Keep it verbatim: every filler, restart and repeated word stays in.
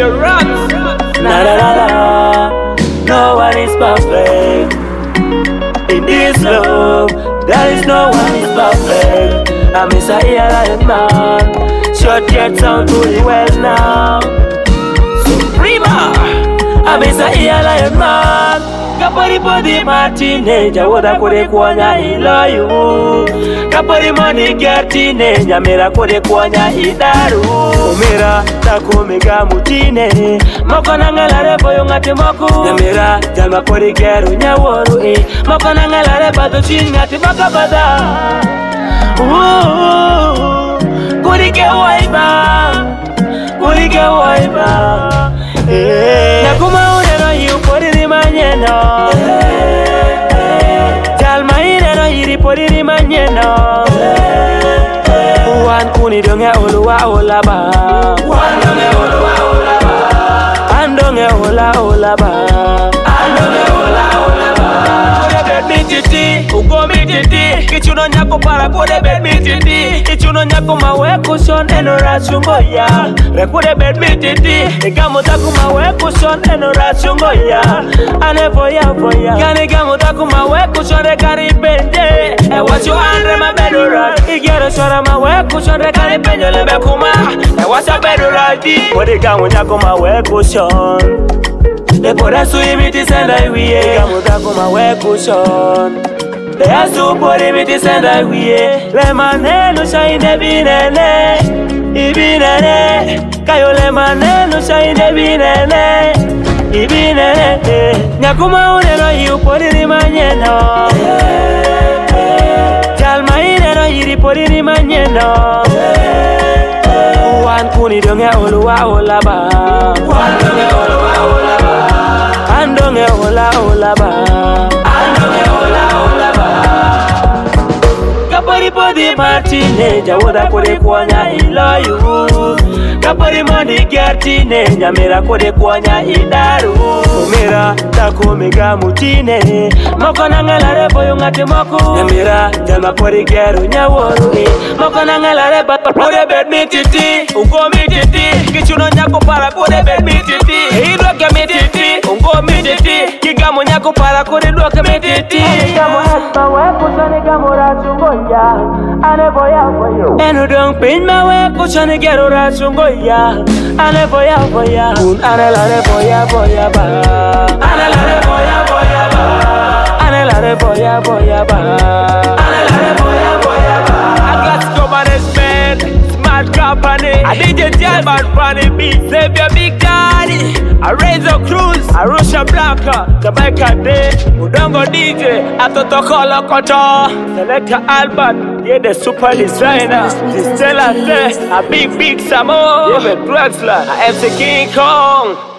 you run. Na na na na. No one is perfect. In this love, there is no one is perfect. I'm a lion man. Short yet sound pretty well now. Suprema. I'm a lion man. Kapari body my teenager, what I could equanya iloyu. Kapari money get teenager, mera kode kwanya idaru. Mera takumiga mutine, makona ngalare boyo ngati moku. Mera jalma kode geru nyaworu e, makona ngalare bado chin ngati makabada. Ooh, kuri ke waiba, kuri ke waiba. Nakuma unero yu pori ni manyeno. Jalma inero yiri pori ni manyeno. Wan kuni donge oluwa olaba. Wan donge oluwa olaba. Andonge ola olaba. Andonge ola olaba. Kode bed mi titi, ugo mi titi. Kichuno nyako para kode bed mi titi. Kichuno nyako mawe kushon enora chungo ya. Re kode bed mi titi. Igamo taku mawe kushon enora chungo ya. Ane voya voya. Gani gamo taku mawe kushon re kari penje. E wacho andre ma bedura. Igero shora mawe kushon re kari penje lebe kuma. E wacho bedura di. Kode gamo nyako mawe kushon. Le pora su imiti senda iwiye. Gamo taku mawe kushon. Le asu pori miti senda iwiye. Le maneno shainde binene. Ibinene. Kayo le maneno shainde binene. Ibinene. Nyakuma uneno yu pori ni manyeno. Jalma ineno yiri pori ni manyeno. Wan kuni donge oluwa olaba. Wan donge oluwa olaba. Andonge ola olaba. Andonge ola olaba. Kapari body martine, jawoda kode kwanya iloyu. Kapari money gertine, nyamera kode kwanya idaru. Mera takumiga mutine, moko nangalare boyo ngati moku. Nyamera jalma kode geru nyaworu e, moko nangalare ba kode bed mi titi, ugo mi titi. Kichuno nyako para kode bed mi titi. Idoke mi titi, ugo mi titi. Kigamo nyako para kode doke mi titi. Kigamo hesma weku sani gamo rachungo ya. Ane boya boyo. Enu dong pin ma weku sani geru rachungo ya. Ane boya boya. Un ane lare boya boya ba. Ane lare boya boya ba. Ane lare boya boya ba. Ane lare boya boya ba. I got to management, smart company. I D J Jalbert Funny Beat, Xavier Big Daddy. I Razor Cruz, Arusha Blanca, Jamaica Day, Udongo D J, Atoto Kolo Koto, Selector Albert, yeah the super designer, the Stella Test, a big big Samo, David Drexler, a M C King Kong.